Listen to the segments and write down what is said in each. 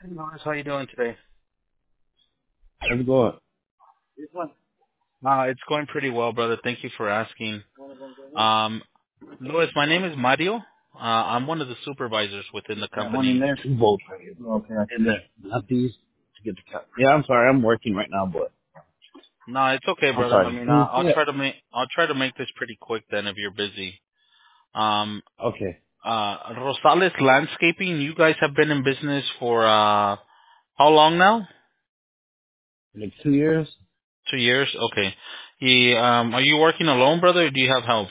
Hey, Lawrence, how you doing today? How's it going? It's going pretty well, brother. Thank you for asking. Um, Louis, my name is Mario. I'm one of the supervisors within the That one in company. there? Two volts right here. Okay, I In see the, that. Not these to get the cut. Yeah, I'm sorry. I'm working right now, but no, it's okay, I'm brother. I sorry. mean, Can you see it? I'll try to make this pretty quick then if you're busy. Um, Okay. Rosales Landscaping, you guys have been in business for how long now? Like 2 years? 2 years. Okay. Are you working alone, brother, or do you have help?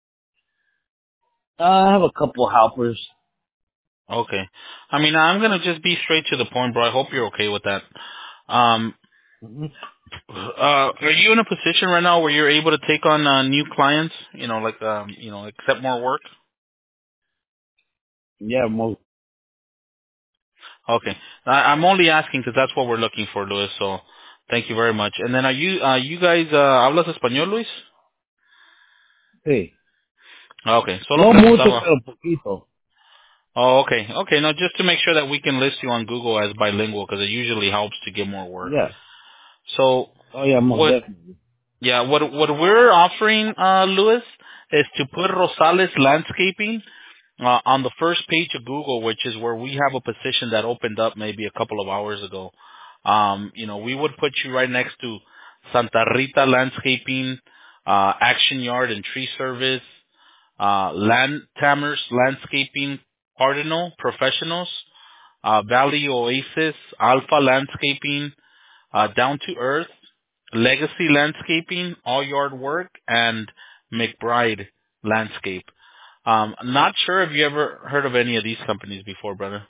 I have a couple of helpers. Okay. I mean, I'm gonna just be straight to the point, bro. I hope you're okay with that. Um, hmm are you in a position right now where you're able to take on new clients? Accept more work? Yeah, most. Okay. I'm only asking because that's what we're looking for, Luis. So, thank you very much. And then, you guys, hablas español, Luis? Hey. Okay. Solo No mucho, preguntaba. pero poquito. Oh, okay. Okay. No, just to make sure that we can list you on Google as bilingual because it usually helps to get more work. Yeah. So, Oh, yeah, most what definitely. Yeah, what we're offering, Louis, is to put Rosales Landscaping on the first page of Google, which is where we have a position that opened up maybe a couple of hours ago. We would put you right next to Santa Rita Landscaping, Action Yard and Tree Service, Land Tamers Landscaping, Cardinal Professionals, Valley Oasis, Alpha Landscaping, Down to Earth, Legacy Landscaping, All Yard Work, and McBride Landscape. Not sure if you ever heard of any of these companies before, brother.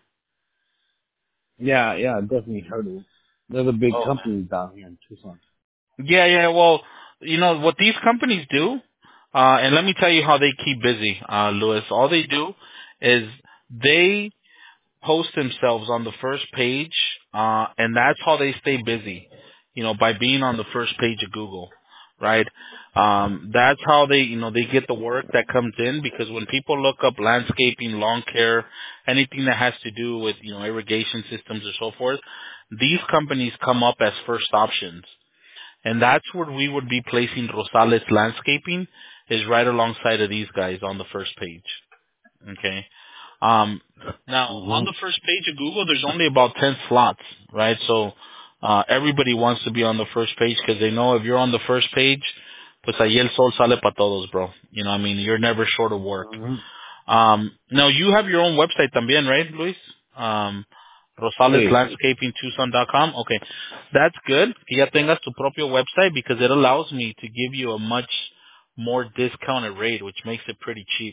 Yeah, I definitely heard of them. They're the big Oh. companies down here in Tucson. Yeah. Well, what these companies do, and let me tell you how they keep busy, Louis. All they do is they post themselves on the first page, and that's how they stay busy, by being on the first page of Google, right? That's how they get the work that comes in because when people look up landscaping, lawn care, anything that has to do with, irrigation systems or so forth, these companies come up as first options. And that's where we would be placing Rosales Landscaping is right alongside of these guys on the first page. Okay. Um, Now, on the Mm-hmm. first page of Google, there's only about 10 slots, right? So everybody wants to be on the first page because they know if you're on the first page, pues ahí el sol sale para todos, bro. I mean, you're never short of work. Mm-hmm. Now, you have your own website también, right, Luis? Um, Hey. RosalesLandscapingTucson.com. Okay, that's good. Que ya tengas tu propio website because it allows me to give you a much more discounted rate, which makes it pretty cheap.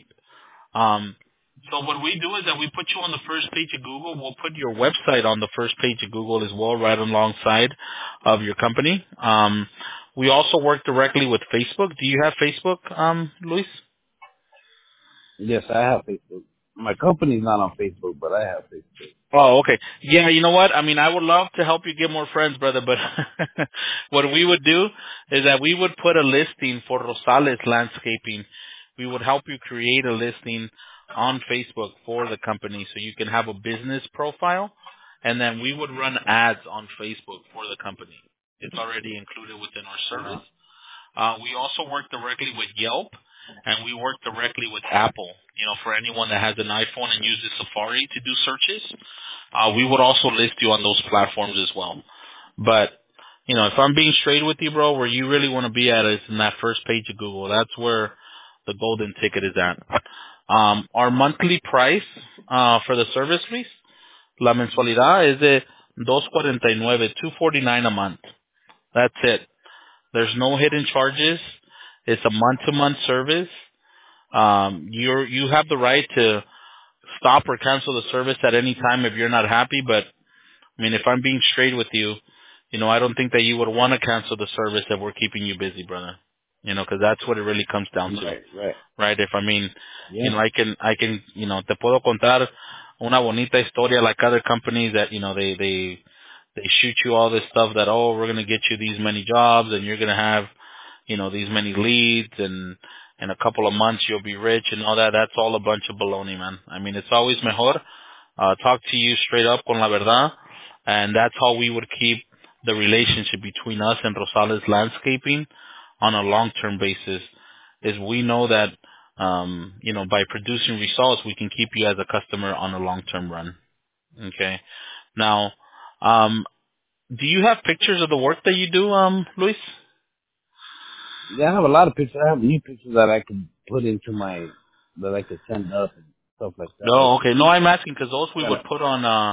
So what we do is that we put you on the first page of Google. We'll put your website on the first page of Google as well, right alongside of your company. We also work directly with Facebook. Do you have Facebook, Luis? Yes, I have Facebook. My company's not on Facebook, but I have Facebook. Oh, okay. Yeah, you know what? I mean, I would love to help you get more friends, brother, but what we would do is that we would put a listing for Rosales Landscaping. We would help you create a listing on Facebook for the company so you can have a business profile, and then we would run ads on Facebook for the company. It's already included within our service. Uh-huh. We also work directly with Yelp, and we work directly with Apple. For anyone that has an iPhone and uses Safari to do searches, we would also list you on those platforms as well. But if I'm being straight with you, bro, where you really want to be at is in that first page of Google. That's where the golden ticket is at. Our monthly price for the service fees, la mensualidad es de 249, $249 a month. That's it. There's no hidden charges. It's a month-to-month service. You have the right to stop or cancel the service at any time if you're not happy. But I mean, if I'm being straight with you, I don't think that you would want to cancel the service if we're keeping you busy, brother. Because that's what it really comes down to, Right. right? If I mean, Yeah. I can, te puedo contar una bonita historia like other companies that they shoot you all this stuff that, oh, we're gonna get you these many jobs and you're gonna have these many leads and in a couple of months you'll be rich and all that. That's all a bunch of baloney, man. I mean, it's always mejor talk to you straight up con la verdad. And that's how we would keep the relationship between us and Rosales Landscaping on a long-term basis. Is we know that, by producing results, we can keep you as a customer on a long-term run. Okay. Now, do you have pictures of the work that you do, Luis? Yeah, I have a lot of pictures. I have new pictures that I can put into that I could send up and stuff like that. No, Yeah. okay. No, I'm asking because those we Yeah. would put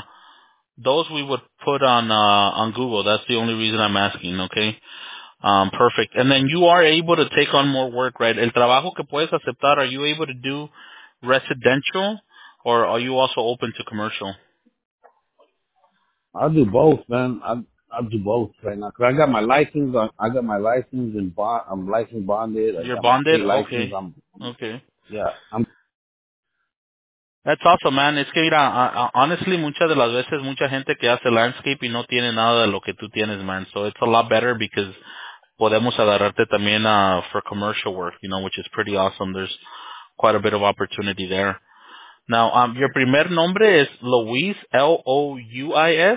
on Google. That's the only reason I'm asking, okay? Perfect. And then you are able to take on more work, right? El trabajo que puedes aceptar, are you able to do residential or are you also open to commercial? I'll do both, man. I'll do both right now. 'Cause I got my license. I got my license and bond. I'm license bonded. I You're got my bonded? state license. Okay. Okay. I'm. That's awesome, man. Es que mira, honestly, muchas de las veces, mucha gente que hace landscape y no tiene nada de lo que tú tienes, man. So it's a lot better because podemos agarrarte también for commercial work, which is pretty awesome. There's quite a bit of opportunity there. Now, your primer nombre is Luis, Louis?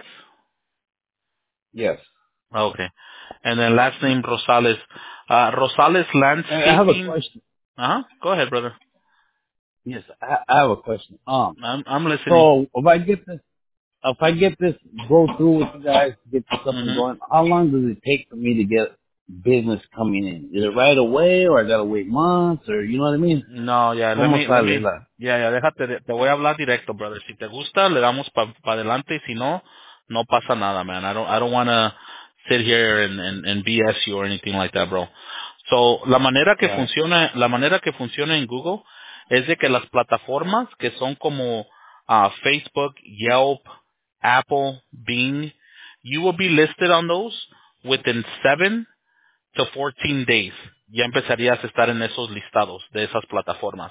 Yes. Okay. And then last name Rosales. Rosales I have a Landscaping. question. Uh-huh. Go ahead, brother. Yes, I have a question. I'm listening. So if I get this, go through with you guys, get this up and Mm-hmm. going, how long does it take for me to get business coming in? Is it right away, or I gotta wait months, or you know what I mean? No, yeah, ¿Cómo sale la? déjate, te voy a hablar directo, brother. Si te gusta, le damos pa adelante, y si no, no pasa nada, man. I don't want to sit here and BS you or anything like that, bro. So, Right. la manera que funciona en Google es de que las plataformas que son como Facebook, Yelp, Apple, Bing, you will be listed on those within 7 to 14 days. Ya empezarías a estar en esos listados de esas plataformas.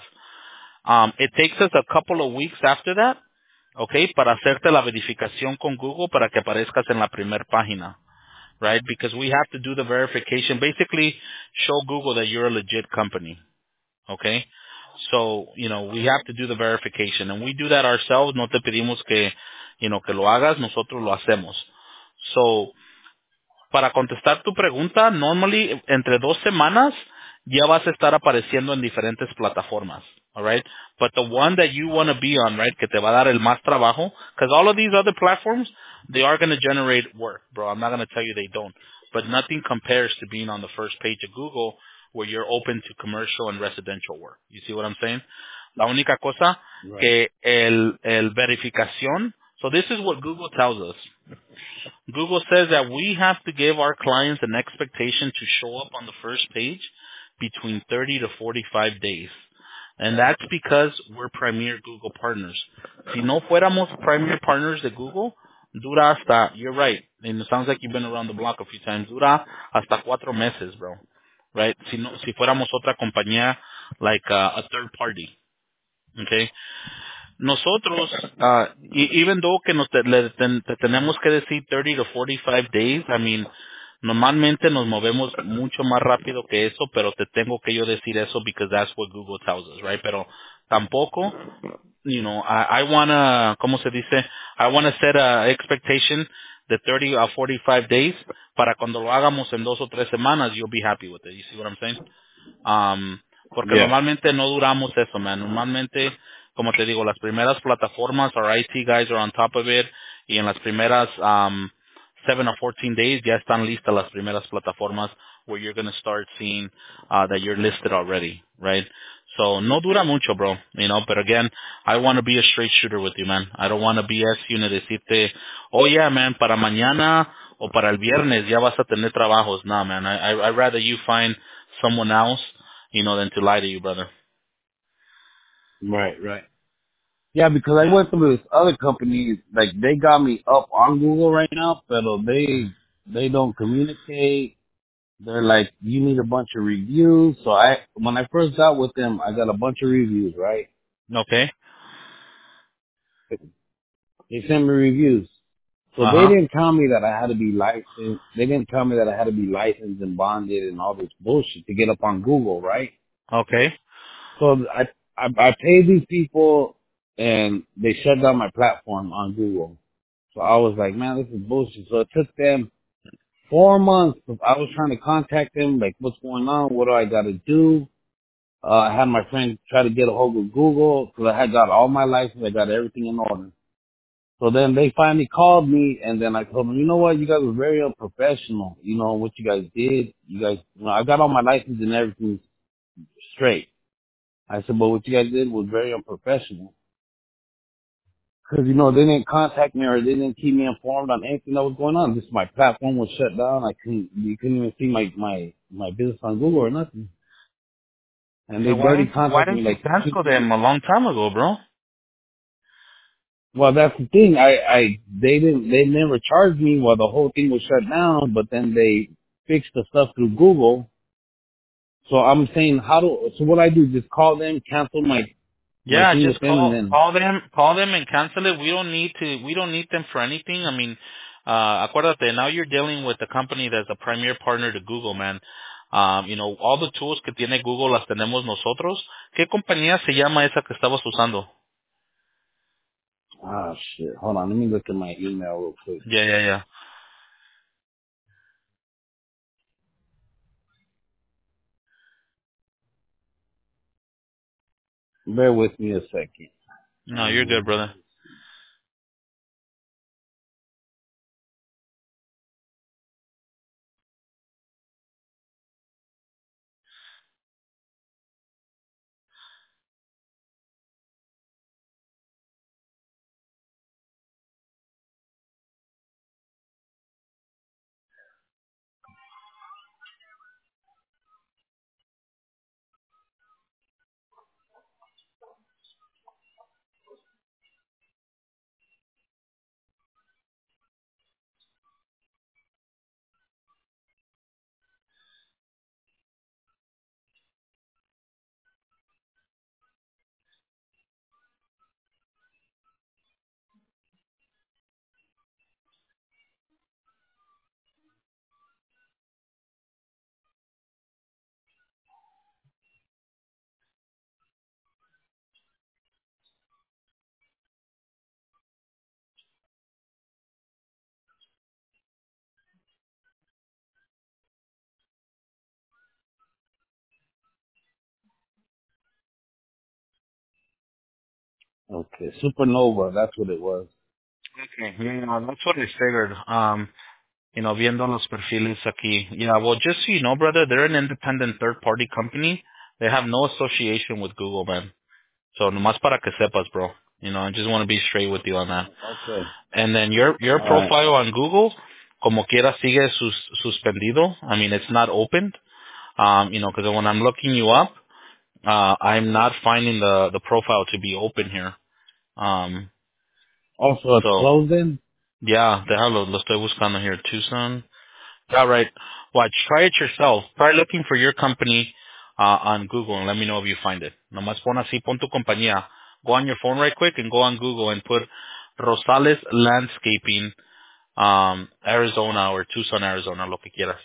It takes us a couple of weeks after that, okay, para hacerte la verificación con Google para que aparezcas en la primera página, right? Because we have to do the verification, basically show Google that you're a legit company, okay? So, we have to do the verification and we do that ourselves. No te pedimos que lo hagas, nosotros lo hacemos. So, para contestar tu pregunta, normally entre 2 semanas ya vas a estar apareciendo en diferentes plataformas, alright? But the one that you want to be on, right, que te va a dar el más trabajo, because all of these other platforms, they are going to generate work, bro. I'm not going to tell you they don't, but nothing compares to being on the first page of Google where you're open to commercial and residential work. You see what I'm saying? La única cosa Right. que el verificación, so this is what Google tells us. Google says that we have to give our clients an expectation to show up on the first page between 30 to 45 days. And that's because we're premier Google partners. Si no fuéramos premier partners de Google, dura hasta, you're right, and it sounds like you've been around the block a few times, dura hasta 4 meses, bro. Right? Si fuéramos otra compañía, like a third party. Okay? Nosotros, even though que te tenemos que decir 30 to 45 days, I mean, normalmente nos movemos mucho más rápido que eso, pero te tengo que yo decir eso because that's what Google tells us, right? Pero tampoco, I wanna, ¿cómo se dice? I wanna set a expectation de 30 or 45 days para cuando lo hagamos en 2 o 3 semanas, you'll be happy with it. You see what I'm saying? Porque Yeah. normalmente no duramos eso, man. Normalmente, como te digo, las primeras plataformas, our IT guys are on top of it, y en las primeras 7 or 14 days ya están listas las primeras plataformas where you're going to start seeing that you're listed already, right? So, no dura mucho, bro, but again, I want to be a straight shooter with you, man. I don't want to BS you ni decirte, oh yeah, man, para mañana o para el viernes ya vas a tener trabajos. No, man, I'd rather you find someone else, than to lie to you, brother. Right. Right. Yeah, because I went through this other company, like they got me up on Google right now, but they don't communicate. They're like, you need a bunch of reviews. So when I first got with them, I got a bunch of reviews, right? Okay. They sent me reviews. So they Uh-huh. didn't tell me that I had to be licensed. They didn't tell me that I had to be licensed and bonded and all this bullshit to get up on Google, right? Okay. So I paid these people and they shut down my platform on Google. So I was like, man, this is bullshit. So it took them 4 months. I was trying to contact them, like, what's going on? What do I got to do? I had my friend try to get a hold of Google because I had got all my license. I got everything in order. So then they finally called me, and then I told them, you know what? You guys were very unprofessional. You know what you guys did. You guys, I got all my license and everything straight. I said, but what you guys did was very unprofessional. Because, they didn't contact me or they didn't keep me informed on anything that was going on. Just my platform was shut down. You couldn't even see my business on Google or nothing. And they So why barely didn't why contacted me didn't you like two, cancel them 3 a long time ago, bro? Well, that's the thing. They never charged me while the whole thing was shut down, but then they fixed the stuff through Google. So I'm saying, so what I do, just call them, cancel my Yeah, thing with just them, and then, call them and cancel it. We don't need them for anything. I mean, acuérdate, now you're dealing with a company that's a premier partner to Google, man. All the tools que tiene Google las tenemos nosotros. ¿Qué compañía se llama esa que estabas usando? shit. Hold on, let me look at my email real quick. Yeah. Bear with me a second. No, you're good, brother. Okay, Supernova, that's what it was. Okay, yeah, that's what I figured. Viendo los perfiles aquí. Yeah, well, just so you know, brother, they're an independent third-party company. They have no association with Google, man. So, nomás para que sepas, bro. I just want to be straight with you on that. Okay. And then your All right. profile on Google, como quiera, sigue suspendido. I mean, it's not opened. Because when I'm looking you up, I'm not finding the profile to be open here. Also, it's So, closed in? yeah, déjalo, lo estoy buscando here. Tucson. All right. Watch. Try it yourself. Try looking for your company on Google and let me know if you find it. Nomás pon así, pon tu compañía. Go on your phone right quick and go on Google and put Rosales Landscaping, Arizona or Tucson, Arizona, lo que quieras.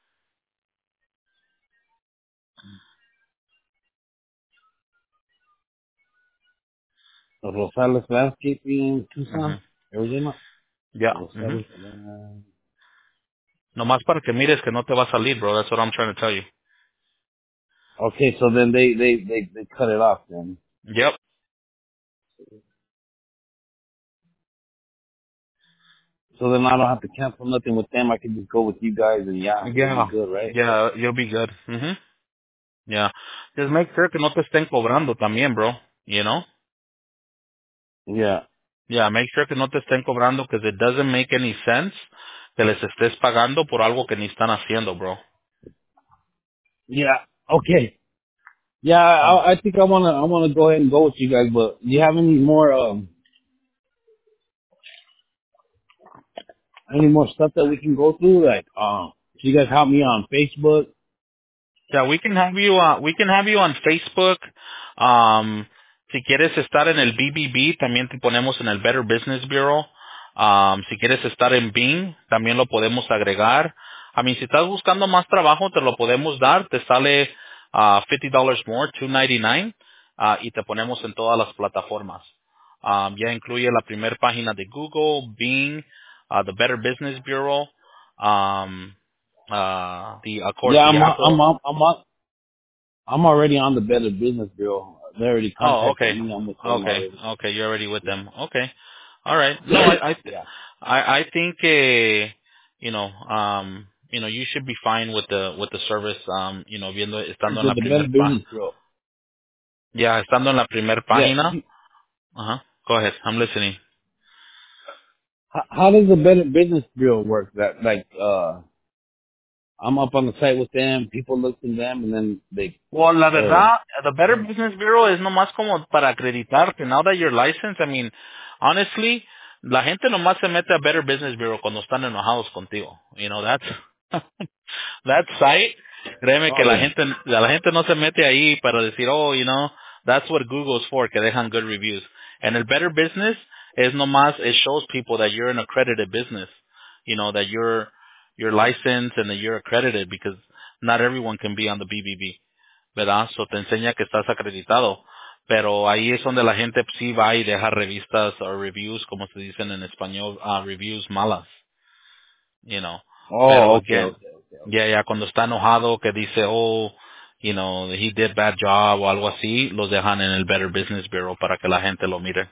Rosales Landscaping, Tucson, Mhm. Arizona? Yeah. Mhm. Rosales Landscaping. Nomás para que mires que no te va a salir, bro. That's what I'm trying to tell you. Okay, so then they cut it off then. Yep. So then I don't have to cancel nothing with them. I can just go with you guys and yeah, we'll be Yeah. good, right? Yeah, you'll be good. Mhm. Yeah. Just make sure que no te estén cobrando también, bro. You know? Yeah. Yeah, make sure que no te estén cobrando because it doesn't make any sense que les estés pagando por algo que ni están haciendo, bro. Yeah. Okay. Yeah, I think I wanna go ahead and go with you guys, but do you have any more stuff that we can go through? Like, so you guys help me on Facebook? Yeah, we can have you on Facebook. Si quieres estar en el BBB, también te ponemos en el Better Business Bureau. Si quieres estar en Bing, también lo podemos agregar. Si estás buscando más trabajo, te lo podemos dar. Te sale $50 more, $2.99, y te ponemos en todas las plataformas. Ya incluye la primera página de Google, Bing, the Better Business Bureau, of course, Yeah, the Apple. I'm already on the Better Business Bureau. They already Oh, contacted okay. me. I'm with them Okay. already. Okay. You're already with Yeah. them. Okay. All right. No, I, Yeah. I think, you should be fine with the service, estando en la With the Better primer Business Bureau. ya, estando en la primer Yeah. página. Ajá. Go ahead. I'm listening. How does the Better Business Bureau work? That like I'm up on the site with them. People look to them, and then they Well, la or verdad, the Better Business Bureau es nomás como para acreditarte. Now that you're licensed, I mean, honestly, la gente nomás se mete a Better Business Bureau cuando están enojados contigo. That's that site. Créeme que oh yeah. la gente no se mete ahí para decir, oh, that's what Google's for, que dejan good reviews. And el Better Business es nomás, it shows people that you're an accredited business. That you're licensed and that you're accredited because not everyone can be on the BBB. ¿Verdad? So te enseña que estás acreditado. Pero ahí es donde la gente sí va y deja revistas o reviews, como se dicen en español, reviews malas, you know. Pero Oh okay again, okay okay okay. ya cuando está enojado que dice, oh, he did bad job o algo así, los dejan en el Better Business Bureau para que la gente lo mire.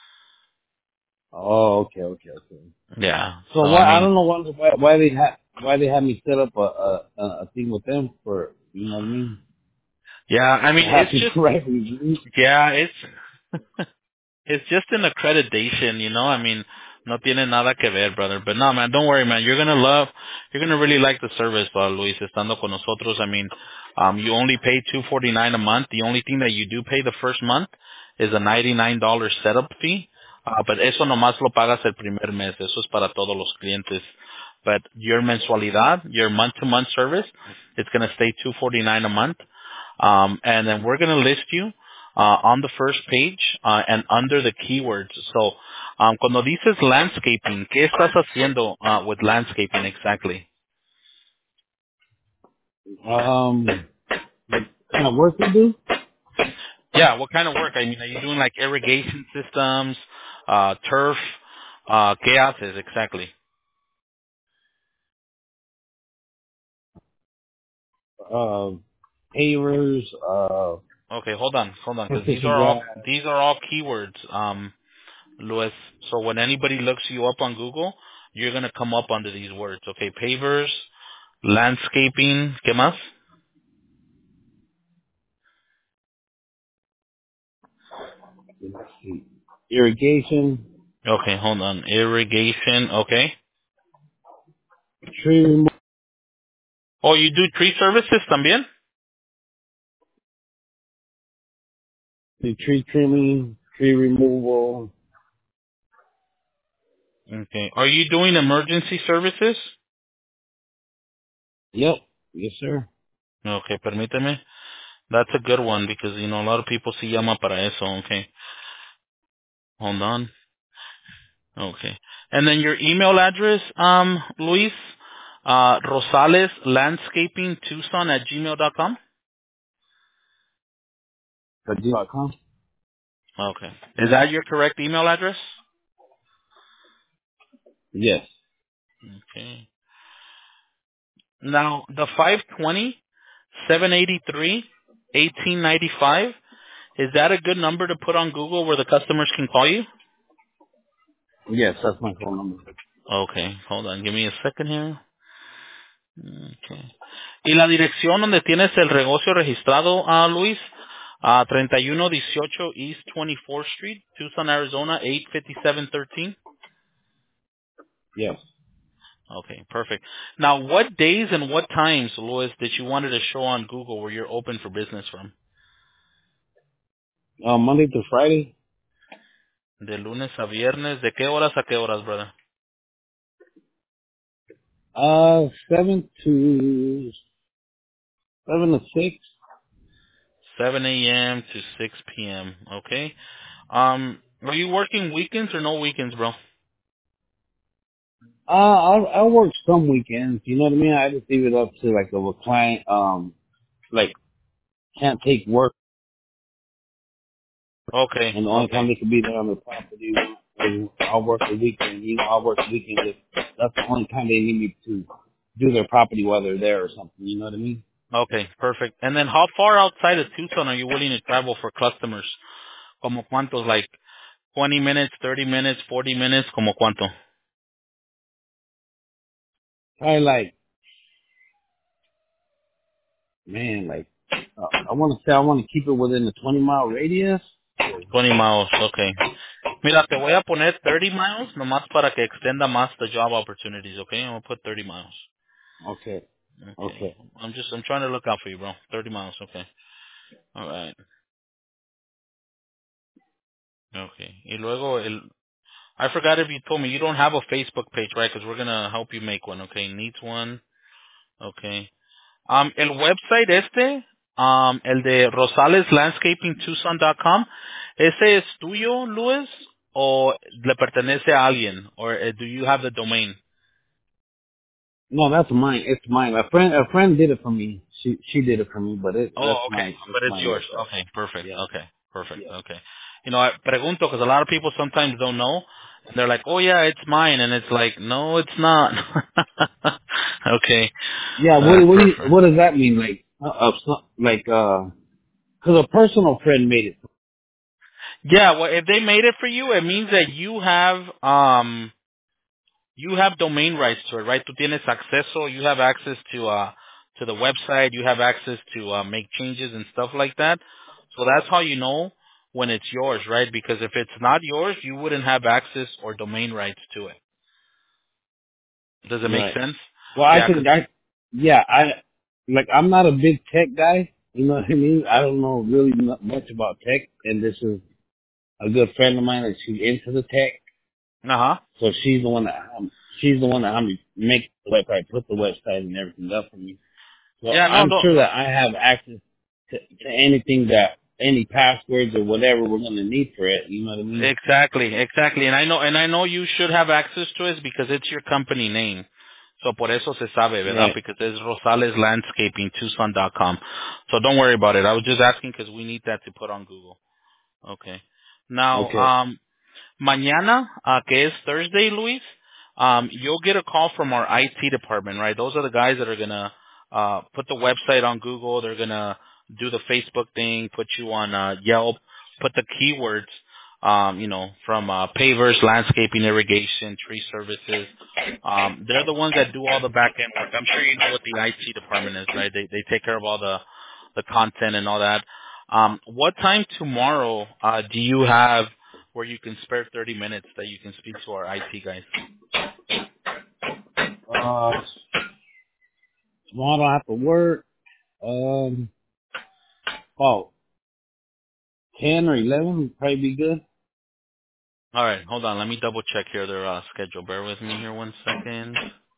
Oh okay okay okay. Yeah. So So, I why I mean, don't know why they had me set up a thing with them for you know what I mean yeah, I to mean, have it's just, people write reviews. yeah, it's just an accreditation, I mean, no tiene nada que ver, brother. But no, man, don't worry, man. You're gonna really like the service, Luis, estando con nosotros. I mean, you only pay $249 a month. The only thing that you do pay the first month is a $99 setup fee. But eso nomás lo pagas el primer mes. Eso es para todos los clientes. But your mensualidad, your month-to-month service, it's gonna stay $249 a month. And then we're going to list you on the first page and under the keywords. So, cuando dices landscaping, ¿qué estás haciendo with landscaping exactly? What kind of work to do? Yeah, what kind of work? I mean, are you doing like irrigation systems, turf? ¿Qué haces exactly? Uh, pavers, Okay, hold on, because these precision are all grass. keywords, Luis. So when anybody looks you up on Google, you're gonna come up under these words. Okay, pavers, landscaping, ¿qué más? Let's see, irrigation, Okay, hold on. Irrigation, okay. tree removal, Oh, you do tree services también? tree trimming, tree removal. Okay. Are you doing emergency services? Yep. Yes, sir. Okay, permíteme. That's a good one because, a lot of people se llama para eso. Okay. Hold on. Okay. And then your email address, Luis, Rosales Landscaping Tucson at gmail.com? .com. Okay. Is that your correct email address? Yes. Okay. Now, the 520, 783, 1895, is that a good number to put on Google where the customers can call you? Yes, that's my phone number. Okay, hold on, give me a second here. Okay. ¿Y la dirección donde tienes el negocio registrado, Luis? 3118 East 24th Street, Tucson, Arizona, 85713? Yes. Okay, perfect. Now, what days and what times, Luis, that you wanted to show on Google where you're open for business from? Monday to Friday. De lunes a viernes, ¿de qué horas a qué horas, brother? 7 to 6. 7 a.m. to 6 p.m. Okay. Are you working weekends or no weekends, bro? I work some weekends. You know what I mean? I just leave it up to like if a client, like can't take work Okay. And the only Okay. time they could be there on the property is I'll work the weekend. You know, I'll work the weekend. That's the only time they need me to do their property while they're there or something. You know what I mean? Okay. Perfect. And then how far outside of Tucson are you willing to travel for customers? Como cuántos? Like 20 minutes, 30 minutes, 40 minutes? Como cuánto? Probably like, man, like, I want to say I want to keep it within the 20-mile radius. 20 miles. Okay. Mira, te voy a poner 30 miles nomás para que extenda más the job opportunities, okay? I'm going to put 30 miles. Okay. Okay. Okay. I'm trying to look out for you, bro. 30 miles, okay. All right. Okay. Y luego, I forgot if you told me you don't have a Facebook page, right? Because we're going to help you make one, okay? Needs one. Okay. El website el de rosaleslandscapingtucson.com, ¿ese es tuyo, Luis? ¿O le pertenece a alguien? Or do you have the domain? No, that's mine. It's mine. A friend did it for me. She did it for me, but that's Oh, okay. my it's But it's my yours. website. Okay, perfect. Yeah. Okay, perfect. Yeah. Okay. You know, I pregunto because a lot of people sometimes don't know. And they're like, oh, yeah, it's mine. And it's like, no, it's not. Okay. Yeah. Perfect. What does that mean? Because a personal friend made it. Yeah, well, if they made it for you, it means that you have domain rights to it, right? Tú tienes acceso, you have access to the website, you have access to make changes and stuff like that. So that's how you know when it's yours, right? Because if it's not yours, you wouldn't have access or domain rights to it. Does it make Right. sense? Well, I Yeah, can. 'cause I'm not a big tech guy. You know what I mean? I don't know really much about tech, and this is a good friend of mine that she's into the tech. uh-huh. So she's the one that helped me make the website, put the website and everything up for me. So Yeah, no, I'm no, sure no. that I have access to anything any passwords or whatever we're going to need for it. You know what I mean? Exactly, exactly. And I know you should have access to it because it's your company name. So por eso se sabe, ¿verdad? Right. Because it's Rosales Landscaping, Tucson.com. So don't worry about it. I was just asking because we need that to put on Google. Okay. Now, Okay. mañana, que es Thursday, Luis, you'll get a call from our IT department, right? Those are the guys that are gonna put the website on Google. They're gonna do the Facebook thing, put you on Yelp, put the keywords, from pavers, landscaping, irrigation, tree services. They're the ones that do all the back end work. I'm sure you know what the IT department is, right? They take care of all the content and all that. What time tomorrow do you have where you can spare 30 minutes that you can speak to our IT guys? Uh, tomorrow I don't have to work. Um, about 10 or 11 would probably be good. All right, hold on. Let me double check here their schedule. Bear with me here one second.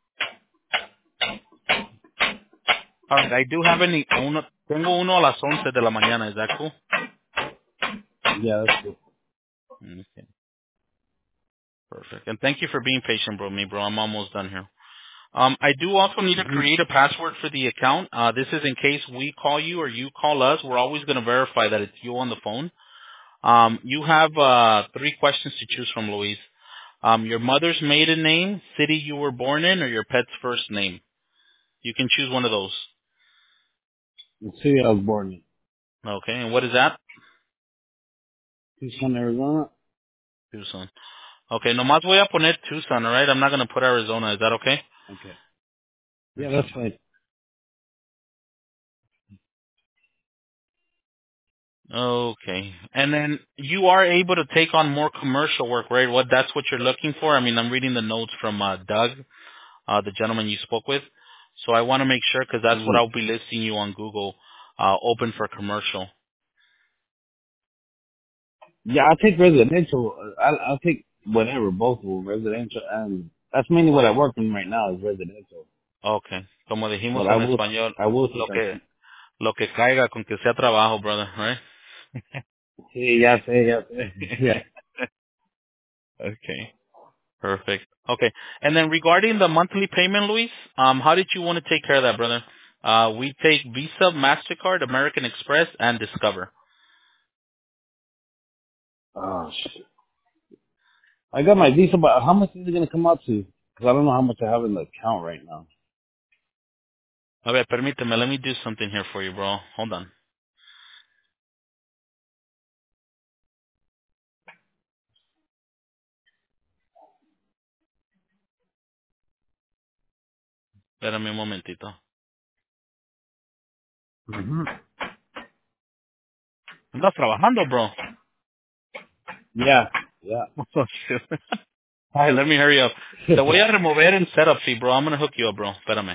All right, I do have tengo uno a las 11 de la mañana. Is that cool? Yeah, that's good. Okay, perfect. And thank you for being patient, bro. I'm almost done here. I do also need to Hmm. create a password for the account. This is in case we call you or you call us. We're always going to verify that it's you on the phone. You have three questions to choose from, Luis. Your mother's maiden name, city you were born in, or your pet's first name. You can choose one of those. The city I was born in. Okay, and what is that? Tucson, Arizona. Tucson. Okay, nomás voy a poner Tucson, alright? I'm not going to put Arizona. Is that okay? Okay. Yeah, Okay. that's fine. Okay. And then you are able to take on more commercial work, right? That's what you're looking for? I mean, I'm reading the notes from Doug, the gentleman you spoke with. So I want to make sure because that's what Mhm. I'll be listing you on Google, open for commercial. Yeah, I'll take residential. I'll take whatever, both of them, residential and that's mainly what I work in right now is residential. Okay. Como dijimos But en español, I will take lo like, que lo que caiga con que sea trabajo, brother, right? sí, ya sé. Yeah. Okay. Perfect. Okay. And then regarding the monthly payment, Luis, how did you want to take care of that, brother? We take Visa, MasterCard, American Express, and Discover. Oh shit. I got my Visa, but how much is it gonna come out to? Because I don't know how much I have in the account right now. A ver, permíteme. Let me do something here for you, bro. Hold on. Espérame un momentito. Hmm. ¿Andas trabajando, bro? Yeah, yeah. Oh, shit. All right, let me hurry up. Te voy a remover el setup fee, bro. I'm going to hook you up, bro. Espérame.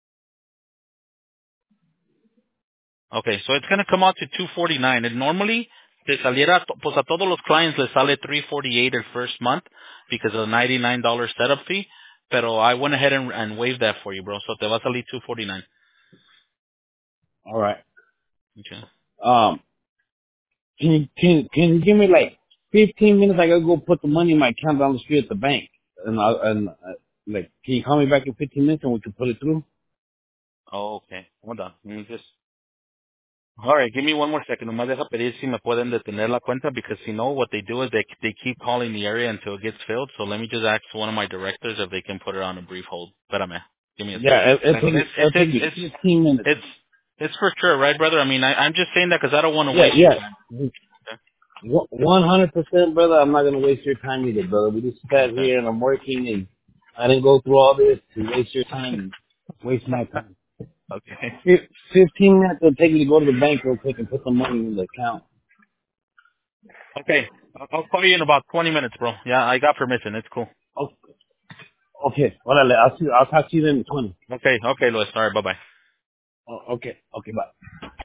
Okay, so it's going to come out to 249. And normally, te saliera, pues a todos los clients les sale 348 el first month because of the $99 setup fee. Pero I went ahead and waived that for you, bro. So te va a salir 249. All right. Okay. Um, can you give me like 15 minutes? I gotta go put the money in my account down the street at the bank, like, can you call me back in 15 minutes and we can put it through? Oh, okay. Hold on. Let me just... All right, give me one more second. Nomás deja pedir si me pueden detener la cuenta because si no, what they do is they keep calling the area until it gets filled. So let me just ask one of my directors if they can put it on a brief hold. Espérame. Give me a second. Yeah, I mean, it'll take me 15 minutes. it's it's for sure, right, brother? I mean, I'm just saying that because I don't want to Yeah, waste your yeah. time. 100%, brother. I'm not gonna waste your time either, brother. We just sat Okay. here and I'm working and I didn't go through all this to waste your time and waste my time. Okay. 15 minutes it'll take me to go to the bank real quick and put some money in the account. Okay. I'll call you in about 20 minutes, bro. Yeah, I got permission. It's cool. Oh, okay. Órale, I'll talk to you then in 20. Okay. Okay, Luis. All right. Bye bye. Oh, okay. Okay, bye.